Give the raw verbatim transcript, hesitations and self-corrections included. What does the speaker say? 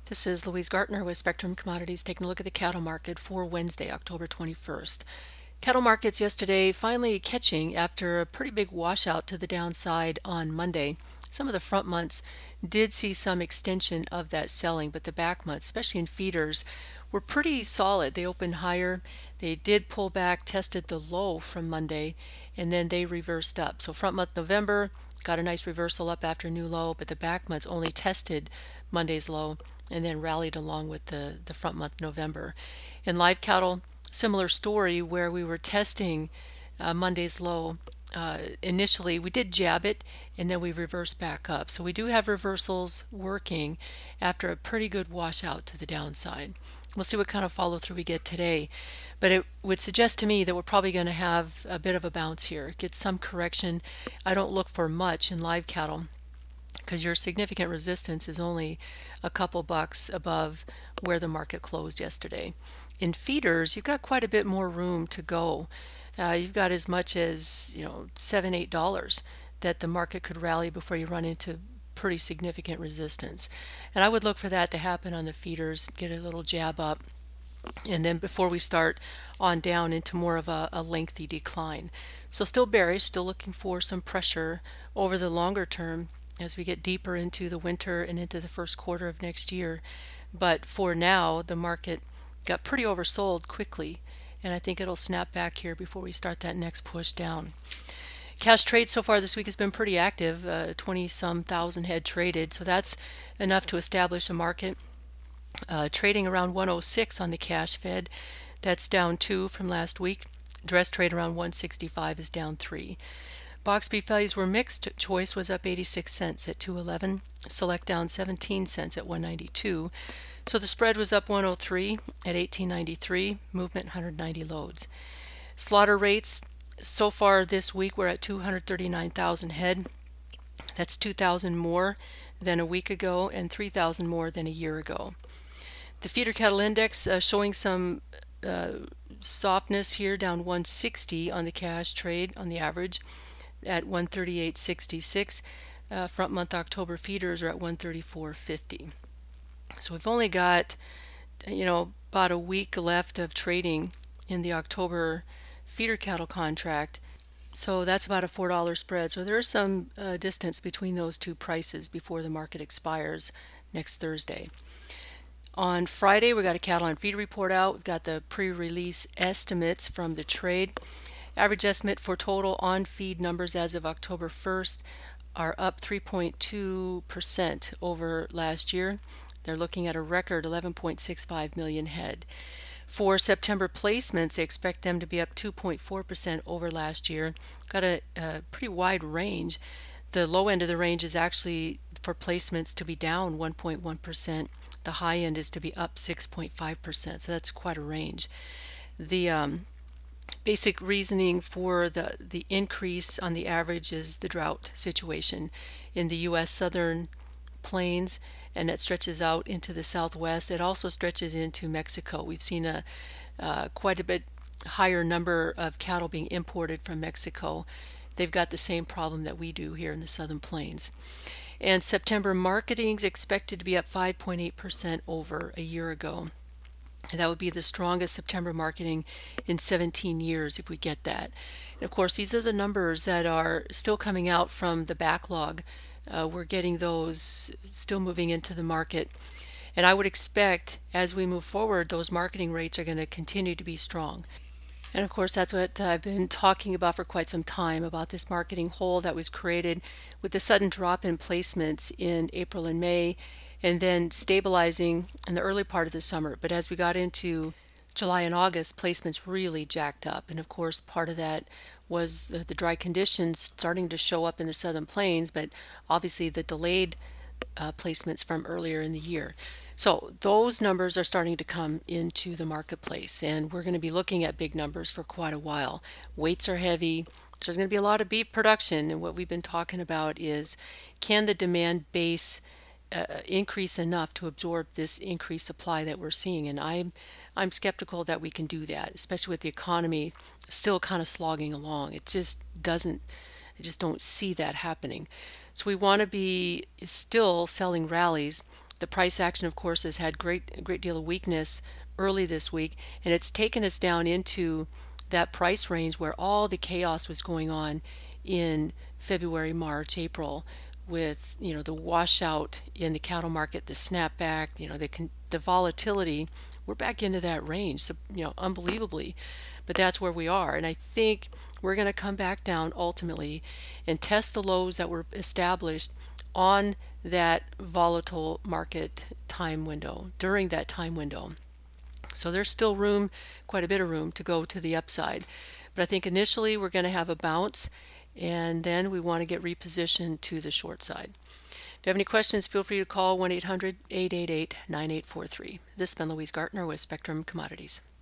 This is Louise Gartner with Spectrum Commodities taking a look at the cattle market for Wednesday, October twenty-first. Cattle markets yesterday finally catching after a pretty big washout to the downside on Monday. Some of the front months did see some extension of that selling, but the back months, especially in feeders, were pretty solid. They opened higher. They did pull back, tested the low from Monday, and then they reversed up. So front month November got a nice reversal up after new low, but the back months only tested Monday's low and then rallied along with the, the front month November. In live cattle, similar story where we were testing uh, Monday's low. Uh, initially, we did jab it and then we reversed back up. So we do have reversals working after a pretty good washout to the downside. We'll see what kind of follow through we get today. But it would suggest to me that we're probably going to have a bit of a bounce here, get some correction. I don't look for much in live cattle because your significant resistance is only a couple bucks above where the market closed yesterday. In feeders, you've got quite a bit more room to go. Uh, you've got as much as you know seven, eight dollars that the market could rally before you run into pretty significant resistance. And I would look for that to happen on the feeders, get a little jab up, and then before we start on down into more of a, a lengthy decline. So still bearish, still looking for some pressure over the longer term as we get deeper into the winter and into the first quarter of next year. But for now, the market got pretty oversold quickly, and I think it'll snap back here before we start that next push down. Cash trade so far this week has been pretty active, uh, twenty some thousand head traded, so that's enough to establish a market. Uh, trading around one oh six on the cash fed, that's down two from last week. Dress trade around one sixty-five is down three. Box beef values were mixed. Choice was up eighty-six cents at two eleven. Select down seventeen cents at one ninety-two. So the spread was up one oh three at eighteen ninety-three. Movement one hundred ninety loads. Slaughter rates so far this week we're at two hundred thirty-nine thousand head. That's two thousand more than a week ago and three thousand more than a year ago. The feeder cattle index uh, showing some uh, softness here, down one sixty on the cash trade on the average at one thirty-eight sixty-six. Uh, front month October feeders are at one thirty-four fifty. So we've only got, you know, about a week left of trading in the October feeder cattle contract. So that's about a four dollar spread. So there's some uh, distance between those two prices before the market expires next Thursday. On Friday, we got a cattle on feed report out. We've got the pre-release estimates from the trade. Average estimate for total on-feed numbers as of October first are up three point two percent over last year. They're looking at a record eleven point six five million head. For September placements, they expect them to be up two point four percent over last year. Got a, a pretty wide range. The low end of the range is actually for placements to be down one point one percent. The high end is to be up six point five percent. So that's quite a range. The um, basic reasoning for the, the increase on the average is the drought situation in the U S southern plains, and that stretches out into the southwest. It also stretches into Mexico. We've seen a uh, quite a bit higher number of cattle being imported from Mexico. They've got the same problem that we do here in the southern plains. And September marketing is expected to be up five point eight percent over a year ago. And that would be the strongest September marketing in seventeen years if we get that. And of course, these are the numbers that are still coming out from the backlog. Uh, we're getting those still moving into the market. And I would expect as we move forward, those marketing rates are going to continue to be strong. And of course, that's what I've been talking about for quite some time, about this marketing hole that was created with the sudden drop in placements in April and May, and then stabilizing in the early part of the summer. But as we got into July and August, placements really jacked up. And of course, part of that was the dry conditions starting to show up in the southern plains, but obviously the delayed uh, placements from earlier in the year. So those numbers are starting to come into the marketplace, and we're going to be looking at big numbers for quite a while. Weights are heavy, so there's going to be a lot of beef production, and what we've been talking about is, can the demand base uh, increase enough to absorb this increased supply that we're seeing? And I'm I'm skeptical that we can do that, especially with the economy still kind of slogging along. It just doesn't, I just don't see that happening. So we want to be still selling rallies The price action, of course, has had great a great deal of weakness early this week, and it's taken us down into that price range where all the chaos was going on in February, March, April, with you know the washout in the cattle market, the snapback, you know the the volatility. We're back into that range, so you know unbelievably, but that's where we are, and I think we're going to come back down ultimately and test the lows that were established on that volatile market time window, during that time window. So there's still room, quite a bit of room to go to the upside. But I think initially we're going to have a bounce, and then we want to get repositioned to the short side. If you have any questions, feel free to call one eight hundred, eight eight eight, nine eight four three. This has been Louise Gartner with Spectrum Commodities.